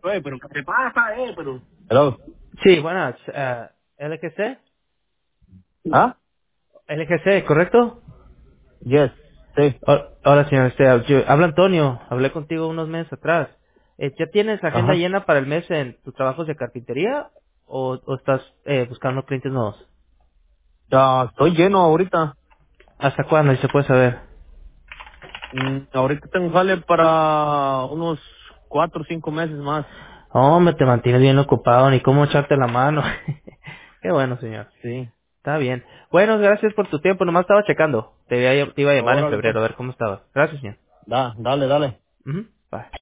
Oye, pero ¿qué te pasa, pero? Hello. Sí, buenas. LGC. ¿Ah? LGC, ¿correcto? Yes, sí. Hola, señor. Habla Antonio. Hablé contigo unos meses atrás. ¿Ya tienes agenda Ajá. llena para el mes en tus trabajos de carpintería o estás buscando clientes nuevos? Ya estoy lleno ahorita. ¿Hasta cuándo? Si se puede saber. Ahorita tengo jale para unos 4 o 5 meses más. Hombre, te mantienes bien ocupado, ni cómo echarte la mano. Qué bueno, señor. Sí. Está bien. Bueno, gracias por tu tiempo. Nomás estaba checando. Te iba a llamar en Órale, pues. febrero a ver cómo estabas. Gracias, señor. Dale, dale. Ujú. Bye.